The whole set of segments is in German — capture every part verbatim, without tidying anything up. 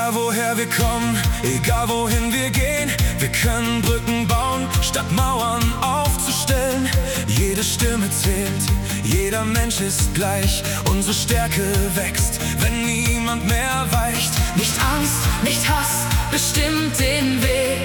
Egal woher wir kommen, egal wohin wir gehen, wir können Brücken bauen, statt Mauern aufzustellen. Jede Stimme zählt, jeder Mensch ist gleich. Unsere Stärke wächst, wenn niemand mehr weicht. Nicht Angst, nicht Hass bestimmt den Weg,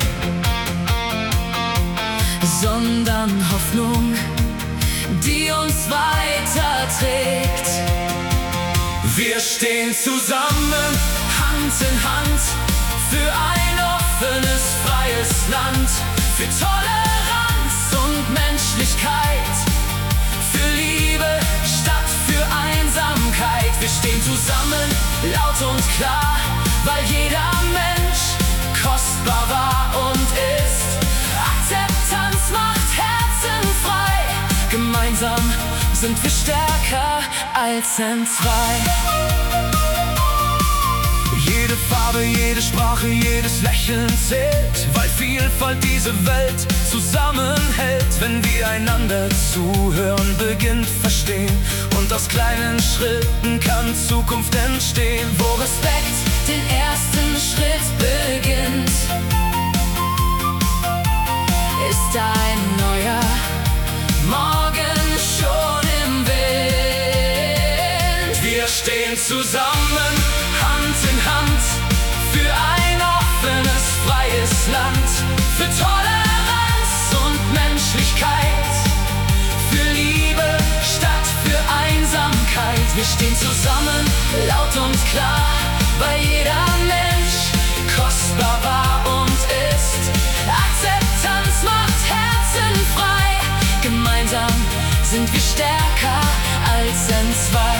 sondern Hoffnung, die uns weiterträgt. Wir stehen zusammen, Hand in Hand, für ein offenes, freies Land, für Toleranz und Menschlichkeit, für Liebe statt für Einsamkeit. Wir stehen zusammen, laut und klar, weil jeder Mensch kostbar war und ist. Akzeptanz macht Herzen frei, gemeinsam sind wir stärker als entzwei. Jede Farbe, jede Sprache, jedes Lächeln zählt, weil Vielfalt diese Welt zusammenhält. Wenn wir einander zuhören, beginnt Verstehen, und aus kleinen Schritten kann Zukunft entstehen. Wo Respekt den ersten Schritt beginnt, ist ein neuer Morgen schon im Wind. Wir stehen zusammen, Hand in Hand, für ein offenes, freies Land, für Toleranz und Menschlichkeit, für Liebe statt für Einsamkeit. Wir stehen zusammen, laut und klar, weil jeder Mensch kostbar war und ist. Akzeptanz macht Herzen frei, gemeinsam sind wir stärker als entzwei.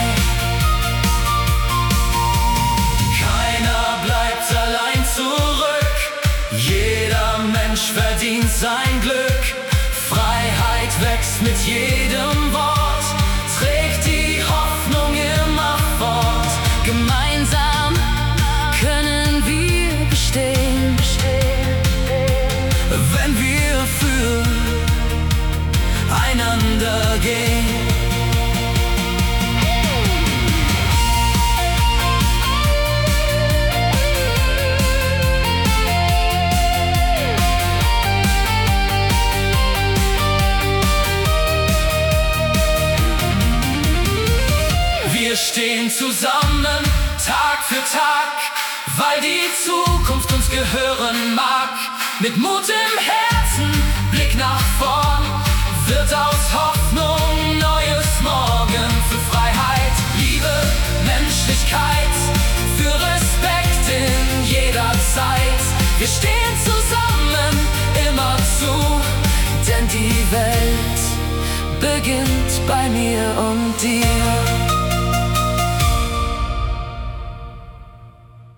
Keiner bleibt allein zurück, jeder Mensch verdient sein Glück. Freiheit wächst mit jedem Wort, trägt die Hoffnung immer fort. Gemeinsam können wir bestehen, wenn wir für einander gehen. Wir stehen zusammen, Tag für Tag, weil die Zukunft uns gehören mag. Mit Mut im Herzen, Blick nach vorn, wird aus Hoffnung neues Morgen. Für Freiheit, Liebe, Menschlichkeit, für Respekt in jeder Zeit. Wir stehen zusammen, immer zu, denn die Welt beginnt bei mir und dir.